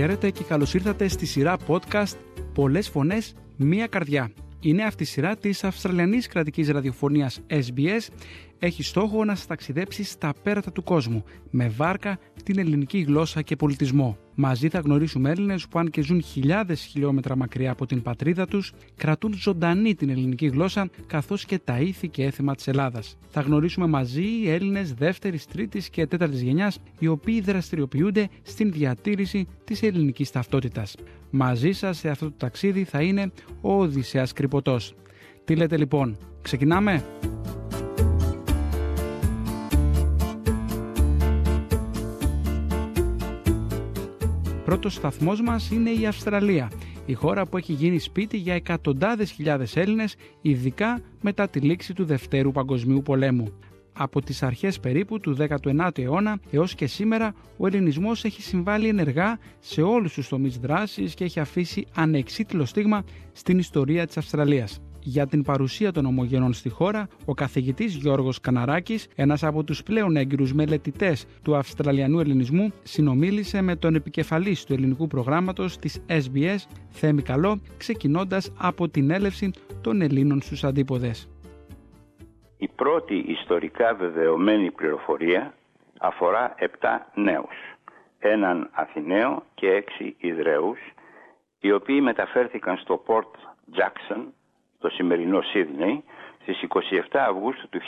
Χαίρετε και καλώς ήρθατε στη σειρά podcast «Πολλές φωνές, μία καρδιά». Η νέα αυτή σειρά της Αυστραλιανής κρατικής ραδιοφωνίας SBS έχει στόχο να σας ταξιδέψει στα πέρατα του κόσμου, με βάρκα την ελληνική γλώσσα και πολιτισμό. Μαζί θα γνωρίσουμε Έλληνες που, αν και ζουν χιλιάδες χιλιόμετρα μακριά από την πατρίδα τους, κρατούν ζωντανή την ελληνική γλώσσα καθώς και τα ήθη και έθιμα της Ελλάδας. Θα γνωρίσουμε μαζί Έλληνες δεύτερης, τρίτης και τέταρτης γενιάς, οι οποίοι δραστηριοποιούνται στην διατήρηση της ελληνικής ταυτότητας. Μαζί σας σε αυτό το ταξίδι θα είναι ο Οδυσσέας Κρυποτός. Τι λέτε λοιπόν, ξεκινάμε? Πρώτος σταθμός μας είναι η Αυστραλία, η χώρα που έχει γίνει σπίτι για εκατοντάδες χιλιάδες Έλληνες, ειδικά μετά τη λήξη του Δευτέρου Παγκοσμίου Πολέμου. Από τις αρχές περίπου του 19ου αιώνα έως και σήμερα, ο ελληνισμός έχει συμβάλει ενεργά σε όλους τους τομείς δράσης και έχει αφήσει ανεξίτηλο στίγμα στην ιστορία της Αυστραλίας. Για την παρουσία των ομογενών στη χώρα, ο καθηγητής Γιώργος Καναράκης, ένας από τους πλέον έγκυρους μελετητές του Αυστραλιανού ελληνισμού, συνομίλησε με τον επικεφαλής του ελληνικού προγράμματος της SBS, Θέμη Καλό, ξεκινώντας από την έλευση των Ελλήνων στους αντίποδες. Η πρώτη ιστορικά βεβαιωμένη πληροφορία αφορά 7 νέους, έναν Αθηναίο και 6 Ιδραίους, οι οποίοι μεταφέρθηκαν στο Port Jackson, το σημερινό Σίδνεϊ, στις 27 Αυγούστου του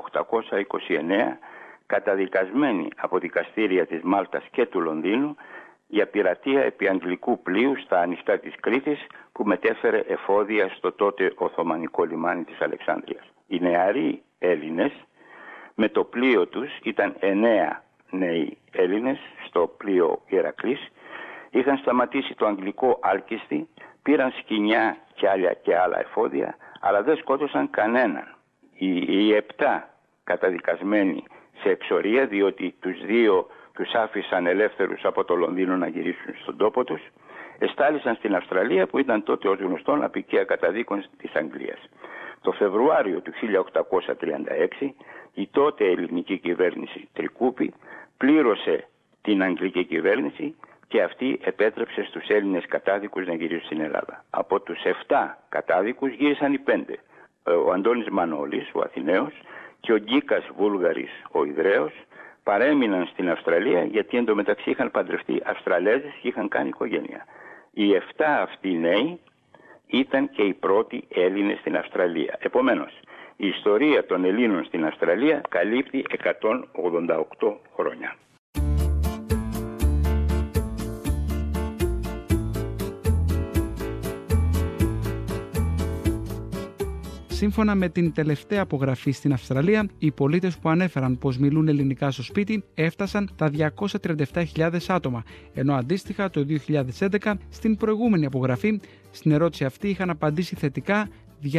1829, καταδικασμένοι από δικαστήρια της Μάλτας και του Λονδίνου για πειρατεία επί αγγλικού πλοίου στα ανοιχτά της Κρήτης, που μετέφερε εφόδια στο τότε Οθωμανικό λιμάνι της Αλεξάνδρειας. Οι νεαροί Έλληνες με το πλοίο τους, ήταν 9 νέοι Έλληνες στο πλοίο Ηρακλής, είχαν σταματήσει το αγγλικό άλκιστη, πήραν σκοινιά και άλλα εφόδια, αλλά δεν σκότωσαν κανέναν. Οι 7 καταδικασμένοι σε εξορία, διότι τους 2 τους άφησαν ελεύθερους από το Λονδίνο να γυρίσουν στον τόπο τους, εστάλησαν στην Αυστραλία, που ήταν τότε ως γνωστόν απικία καταδίκων της Αγγλίας. Το Φεβρουάριο του 1836 η τότε ελληνική κυβέρνηση Τρικούπη πλήρωσε την αγγλική κυβέρνηση και αυτή επέτρεψε στους Έλληνες κατάδικους να γυρίσουν στην Ελλάδα. Από τους 7 κατάδικους γύρισαν οι 5. Ο Αντώνης Μανώλης, ο Αθηναίος, και ο Γκίκας Βούλγαρης, ο Ιδραίος, παρέμειναν στην Αυστραλία, γιατί εντωμεταξύ είχαν παντρευτεί Αυστραλέζες και είχαν κάνει οικογένεια. Οι 7 αυτοί νέοι ήταν και οι πρώτοι Έλληνες στην Αυστραλία. Επομένως, η ιστορία των Ελλήνων στην Αυστραλία καλύπτει 188 χρόνια. Σύμφωνα με την τελευταία απογραφή στην Αυστραλία, οι πολίτες που ανέφεραν πως μιλούν ελληνικά στο σπίτι έφτασαν τα 237.000 άτομα, ενώ αντίστοιχα το 2011, στην προηγούμενη απογραφή, στην ερώτηση αυτή είχαν απαντήσει θετικά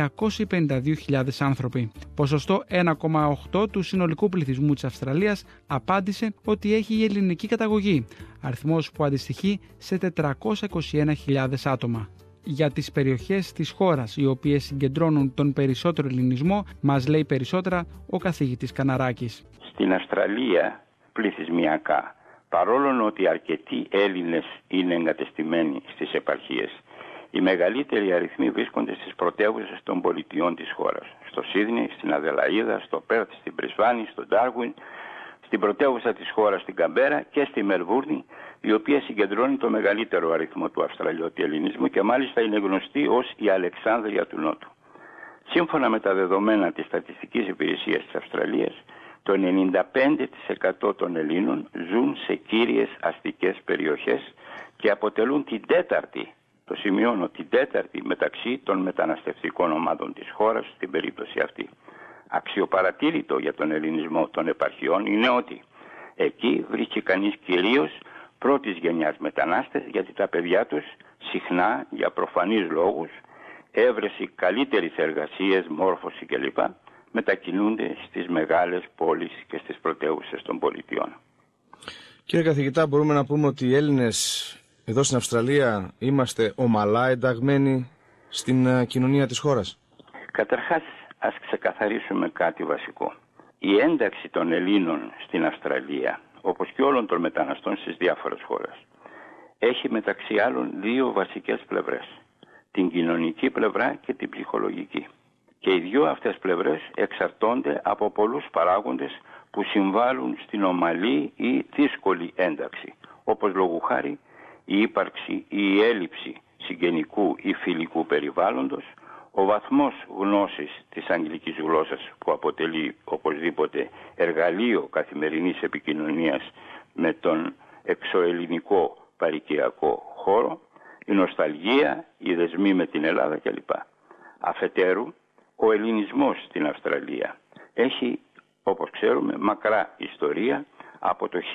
252.000 άνθρωποι. Ποσοστό 1,8 του συνολικού πληθυσμού της Αυστραλίας απάντησε ότι έχει η ελληνική καταγωγή, αριθμός που αντιστοιχεί σε 421.000 άτομα. Για τις περιοχές της χώρας οι οποίες συγκεντρώνουν τον περισσότερο ελληνισμό, μας λέει περισσότερα ο καθηγητής Καναράκης. Στην Αυστραλία πληθυσμιακά, παρόλο ότι αρκετοί Έλληνες είναι εγκατεστημένοι στις επαρχίες, οι μεγαλύτεροι αριθμοί βρίσκονται στις πρωτεύουσες των πολιτιών της χώρας. Στο Σίδνεϊ, στην Αδελαΐδα, στο Πέρθ, στην Μπρισβάνη, στο Ντάρουιν, στην πρωτεύουσα της χώρας στην Καμπέρα και στη Μελβούρνη, η οποία συγκεντρώνει το μεγαλύτερο αριθμό του Αυστραλιώτη ελληνισμού και μάλιστα είναι γνωστή ως η Αλεξάνδρεια του Νότου. Σύμφωνα με τα δεδομένα της Στατιστικής Υπηρεσίας της Αυστραλίας, το 95% των Ελλήνων ζουν σε κύριες αστικές περιοχές και αποτελούν την τέταρτη, το σημειώνω, την τέταρτη μεταξύ των μεταναστευτικών ομάδων της χώρας στην περίπτωση αυτή. Αξιοπαρατήρητο για τον ελληνισμό των επαρχιών είναι ότι εκεί βρίσκει κανείς κυρίως πρώτης γενιάς μετανάστες, γιατί τα παιδιά τους συχνά, για προφανείς λόγους, έβρεση καλύτερης εργασίας, μόρφωση κλπ, μετακινούνται στις μεγάλες πόλεις και στις πρωτεύουσες των πολιτιών. Κύριε καθηγητά, μπορούμε να πούμε ότι οι Έλληνες εδώ στην Αυστραλία είμαστε ομαλά ενταγμένοι στην κοινωνία της χώρας? Καταρχάς, ας ξεκαθαρίσουμε κάτι βασικό. Η ένταξη των Ελλήνων στην Αυστραλία, όπως και όλων των μεταναστών στις διάφορες χώρες, έχει μεταξύ άλλων δύο βασικές πλευρές, την κοινωνική πλευρά και την ψυχολογική. Και οι δύο αυτές πλευρές εξαρτώνται από πολλούς παράγοντες που συμβάλλουν στην ομαλή ή δύσκολη ένταξη, όπως λόγου χάρη η ύπαρξη ή η έλλειψη συγγενικού ή φιλικού περιβάλλοντος, ο βαθμός γνώσης της αγγλικής γλώσσας που αποτελεί οπωσδήποτε εργαλείο καθημερινής επικοινωνίας με τον εξωελληνικό παροικιακό χώρο, η νοσταλγία, οι δεσμοί με την Ελλάδα κλπ. Αφετέρου, ο ελληνισμός στην Αυστραλία έχει, όπως ξέρουμε, μακρά ιστορία από το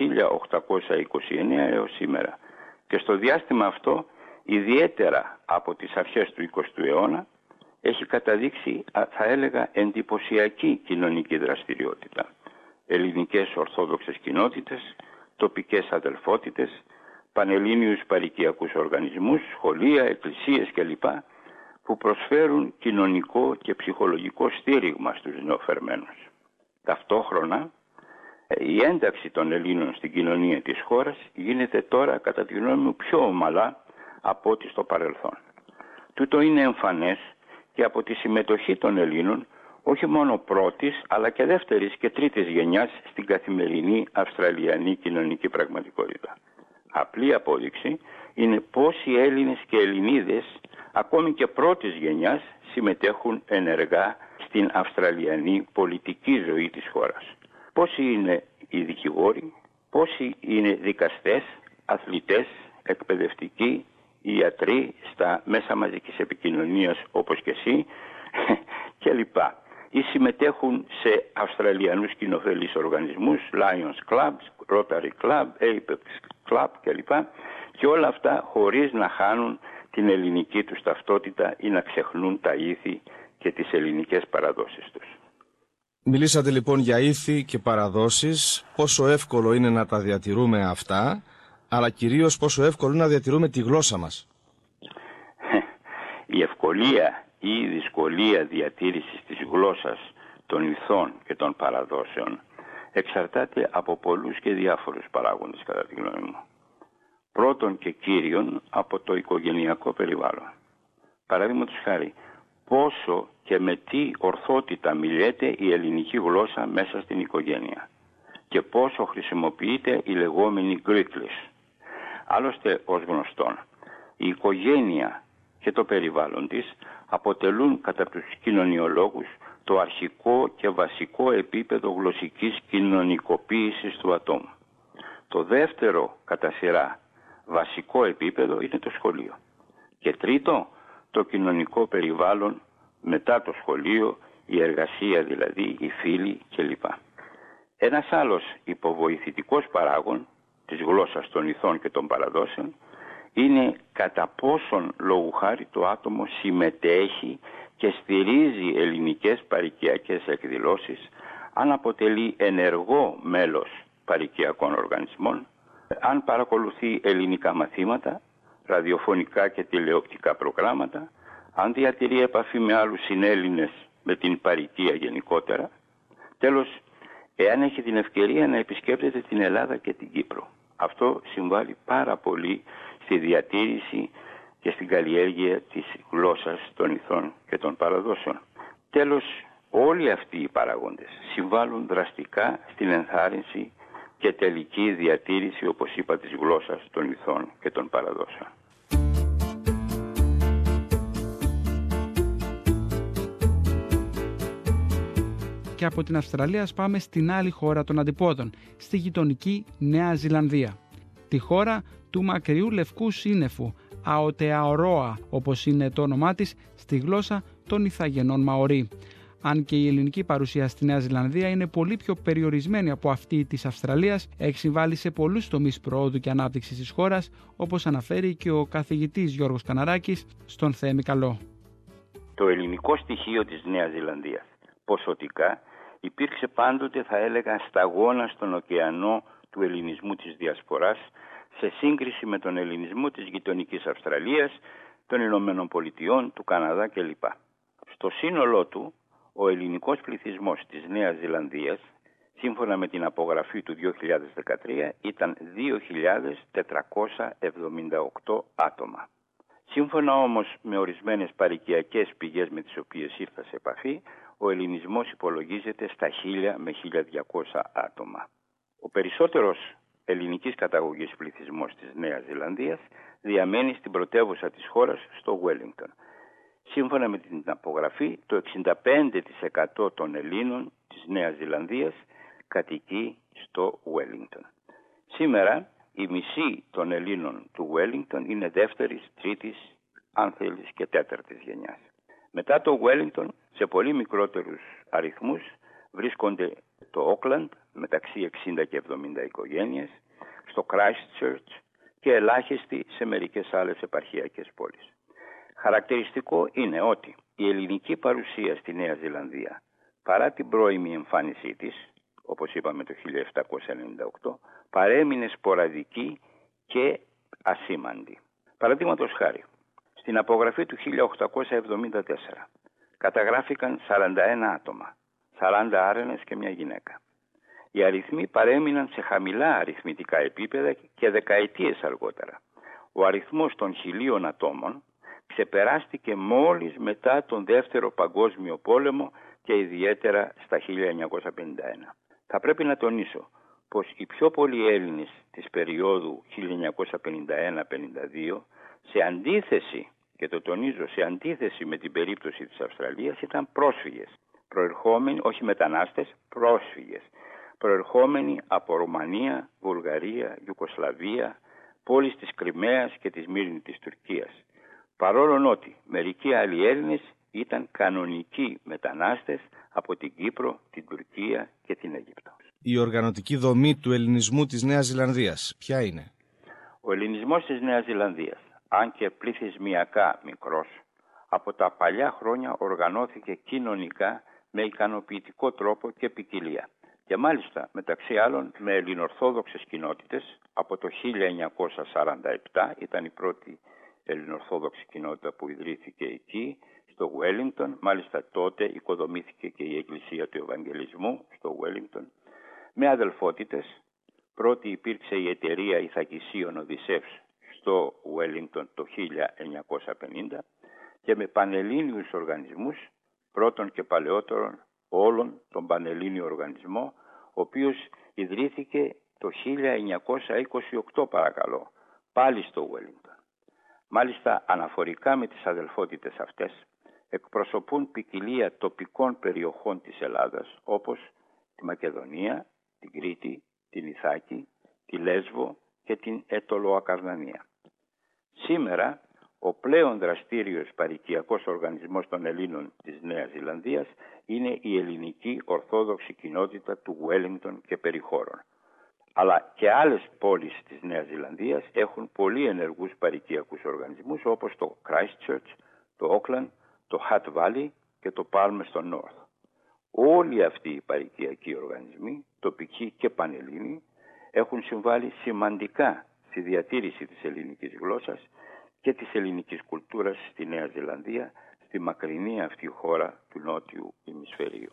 1829 έως σήμερα. Και στο διάστημα αυτό, ιδιαίτερα από τις αρχές του 20ου αιώνα, έχει καταδείξει, θα έλεγα, εντυπωσιακή κοινωνική δραστηριότητα. Ελληνικές ορθόδοξες κοινότητες, τοπικές αδελφότητες, πανελλήνιους παροικιακούς οργανισμούς, σχολεία, εκκλησίες κλπ. Που προσφέρουν κοινωνικό και ψυχολογικό στήριγμα στους νεοφερμένους. Ταυτόχρονα, η ένταξη των Ελλήνων στην κοινωνία της χώρας γίνεται τώρα, κατά τη γνώμη μου, πιο ομαλά από ό,τι στο παρελθόν. Τούτο είναι εμφανές και από τη συμμετοχή των Ελλήνων, όχι μόνο πρώτης, αλλά και δεύτερης και τρίτης γενιάς στην καθημερινή αυστραλιανή κοινωνική πραγματικότητα. Απλή απόδειξη είναι πόσοι Έλληνες και Ελληνίδες, ακόμη και πρώτης γενιάς, συμμετέχουν ενεργά στην αυστραλιανή πολιτική ζωή της χώρας. Πόσοι είναι οι δικηγόροι, πόσοι είναι δικαστές, αθλητές, εκπαιδευτικοί, ιατροί στα μέσα μαζικής επικοινωνίας όπως και εσύ κλπ. Ή συμμετέχουν σε αυστραλιανούς κοινοφελείς οργανισμούς, Lions Club, Rotary Club, Apex Club κλπ. Και όλα αυτά χωρίς να χάνουν την ελληνική τους ταυτότητα ή να ξεχνούν τα ήθη και τις ελληνικές παραδόσεις τους. Μιλήσατε λοιπόν για ήθη και παραδόσεις, πόσο εύκολο είναι να τα διατηρούμε αυτά, αλλά κυρίως πόσο εύκολο είναι να διατηρούμε τη γλώσσα μας. Η ευκολία ή η δυσκολία διατήρησης της γλώσσας, των ηθών και των παραδόσεων εξαρτάται από πολλούς και διάφορους παράγοντες, κατά τη γνώμη μου. Πρώτον και κύριον από το οικογενειακό περιβάλλον. Παραδείγματος χάρη, πόσο και με τι ορθότητα μιλείται η ελληνική γλώσσα μέσα στην οικογένεια και πόσο χρησιμοποιείται η λεγόμενη Greeklish. Άλλωστε, ως γνωστόν, η οικογένεια και το περιβάλλον της αποτελούν κατά τους κοινωνιολόγους το αρχικό και βασικό επίπεδο γλωσσικής κοινωνικοποίησης του ατόμου. Το δεύτερο κατά σειρά βασικό επίπεδο είναι το σχολείο. Και τρίτο, το κοινωνικό περιβάλλον μετά το σχολείο, η εργασία δηλαδή, οι φίλοι κλπ. Ένας άλλος υποβοηθητικός παράγων της γλώσσας των ηθών και των παραδόσεων είναι κατά πόσον λόγου χάρη το άτομο συμμετέχει και στηρίζει ελληνικές παροικιακές εκδηλώσεις, αν αποτελεί ενεργό μέλος παροικιακών οργανισμών, αν παρακολουθεί ελληνικά μαθήματα, ραδιοφωνικά και τηλεοπτικά προγράμματα, αν διατηρεί επαφή με άλλους συνέλληνες, με την παροικία γενικότερα. Τέλος, εάν έχει την ευκαιρία να επισκέπτεται την Ελλάδα και την Κύπρο. Αυτό συμβάλλει πάρα πολύ στη διατήρηση και στην καλλιέργεια της γλώσσας των ηθών και των παραδόσεων. Τέλος, όλοι αυτοί οι παράγοντες συμβάλλουν δραστικά στην ενθάρρυνση και τελική διατήρηση, όπως είπα, της γλώσσας των ηθών και των παραδόσεων. Και από την Αυστραλία πάμε στην άλλη χώρα των αντιπόδων, στη γειτονική Νέα Ζηλανδία. Τη χώρα του μακριού λευκού σύννεφου, Αοτεαορόα, όπως είναι το όνομά της στη γλώσσα των Ιθαγενών Μαορί. Αν και η ελληνική παρουσία στη Νέα Ζηλανδία είναι πολύ πιο περιορισμένη από αυτή της Αυστραλίας, έχει συμβάλει σε πολλούς τομείς προόδου και ανάπτυξης της χώρας, όπως αναφέρει και ο καθηγητής Γιώργος Καναράκης στον Θέμη Καλό. Το ελληνικό στοιχείο της Νέας Ζηλανδίας ποσοτικά υπήρξε πάντοτε, θα έλεγα, σταγόνα στον ωκεανό του ελληνισμού της διασποράς, σε σύγκριση με τον ελληνισμό της γειτονικής Αυστραλίας, των Ηνωμένων Πολιτειών, του Καναδά κλπ. Στο σύνολό του, ο ελληνικός πληθυσμός της Νέας Ζηλανδίας Σύμφωνα με την απογραφή του 2013 ήταν 2.478 άτομα. Σύμφωνα όμως με ορισμένες παροικιακές πηγές με τις οποίες ήρθα σε επαφή, ο ελληνισμός υπολογίζεται στα 1.000 με 1.200 άτομα. Ο περισσότερος ελληνικής καταγωγής πληθυσμός της Νέας Ζηλανδίας διαμένει στην πρωτεύουσα της χώρας, στο Wellington. Σύμφωνα με την απογραφή, το 65% των Ελλήνων της Νέας Ζηλανδίας κατοικεί στο Wellington. Σήμερα, η μισή των Ελλήνων του Wellington είναι δεύτερης, τρίτης, αν θέλεις και τέταρτης γενιάς. Μετά το Wellington, σε πολύ μικρότερους αριθμούς, βρίσκονται το Auckland, μεταξύ 60 και 70 οικογένειες, στο Christchurch και ελάχιστοι σε μερικές άλλες επαρχιακές πόλεις. Χαρακτηριστικό είναι ότι η ελληνική παρουσία στη Νέα Ζηλανδία, παρά την πρώιμη εμφάνισή της, όπως είπαμε το 1798, παρέμεινε σποραδική και ασήμαντη. Παραδείγματος χάρη, στην απογραφή του 1874 καταγράφηκαν 41 άτομα, 40 άρενες και μια γυναίκα. Οι αριθμοί παρέμειναν σε χαμηλά αριθμητικά επίπεδα και δεκαετίες αργότερα. Ο αριθμός των 1.000 ατόμων ξεπεράστηκε μόλις μετά τον Δεύτερο Παγκόσμιο Πόλεμο και ιδιαίτερα στα 1951. Θα πρέπει να τονίσω πως οι πιο πολλοί Έλληνες της περίοδου 1951-52, σε αντίθεση, και το τονίζω, σε αντίθεση με την περίπτωση της Αυστραλίας, ήταν πρόσφυγες, προερχόμενοι, όχι μετανάστες, πρόσφυγες, προερχόμενοι από Ρουμανία, Βουλγαρία, Ιουγκοσλαβία, πόλεις της Κριμαίας και της Μύρνη της Τουρκίας. Παρόλο ότι μερικοί άλλοι Έλληνες ήταν κανονικοί μετανάστες από την Κύπρο, την Τουρκία και την Αίγυπτο. Η οργανωτική δομή του ελληνισμού της Νέας Ζηλανδίας ποια είναι? Ο ελληνισμός της Νέας Ζηλανδίας, αν και πληθυσμιακά μικρός, από τα παλιά χρόνια οργανώθηκε κοινωνικά με ικανοποιητικό τρόπο και ποικιλία. Και μάλιστα μεταξύ άλλων με ελληνορθόδοξες κοινότητες. Από το 1947 ήταν η πρώτη ελληνορθόδοξη κοινότητα που ιδρύθηκε εκεί, στο Wellington. Μάλιστα τότε οικοδομήθηκε και η Εκκλησία του Ευαγγελισμού στο Wellington. Με αδελφότητες, πρώτη υπήρξε η εταιρεία Ιθακισίων Οδυσσεύς στο Wellington το 1950 και με πανελλήνιους οργανισμούς, πρώτον και παλαιότερον όλων τον Πανελλήνιο Οργανισμό, ο οποίος ιδρύθηκε το 1928 παρακαλώ, πάλι στο Wellington. Μάλιστα αναφορικά με τις αδελφότητες αυτές εκπροσωπούν ποικιλία τοπικών περιοχών της Ελλάδας όπως τη Μακεδονία, την Κρήτη, την Ιθάκη, τη Λέσβο και την Αιτωλοακαρνανία. Σήμερα ο πλέον δραστήριος παροικιακός οργανισμός των Ελλήνων της Νέας Ζηλανδίας είναι η ελληνική ορθόδοξη κοινότητα του Wellington και περιχώρων. Αλλά και άλλες πόλεις της Νέας Ζηλανδίας έχουν πολύ ενεργούς παροικιακούς οργανισμούς όπως το Christchurch, το Auckland, το Hutt Valley και το Palmerston North. Όλοι αυτοί οι παροικιακοί οργανισμοί, τοπικοί και πανελλήνιοι, έχουν συμβάλει σημαντικά στη διατήρηση της ελληνικής γλώσσας και της ελληνικής κουλτούρας στη Νέα Ζηλανδία, στη μακρινή αυτή χώρα του νότιου ημισφαιρίου.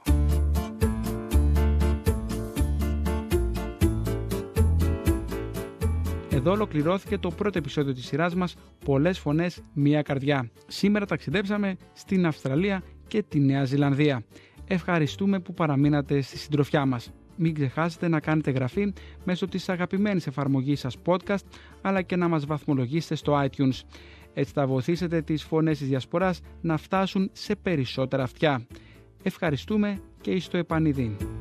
Εδώ ολοκληρώθηκε το πρώτο επεισόδιο της σειράς μας «Πολλές φωνές, μία καρδιά». Σήμερα ταξιδέψαμε στην Αυστραλία και τη Νέα Ζηλανδία. Ευχαριστούμε που παραμείνατε στη συντροφιά μας. Μην ξεχάσετε να κάνετε εγγραφή μέσω της αγαπημένης εφαρμογής σας podcast, αλλά και να μας βαθμολογήσετε στο iTunes. Έτσι θα βοηθήσετε τις φωνές της διασποράς να φτάσουν σε περισσότερα αυτιά. Ευχαριστούμε και εις το επανειδήν.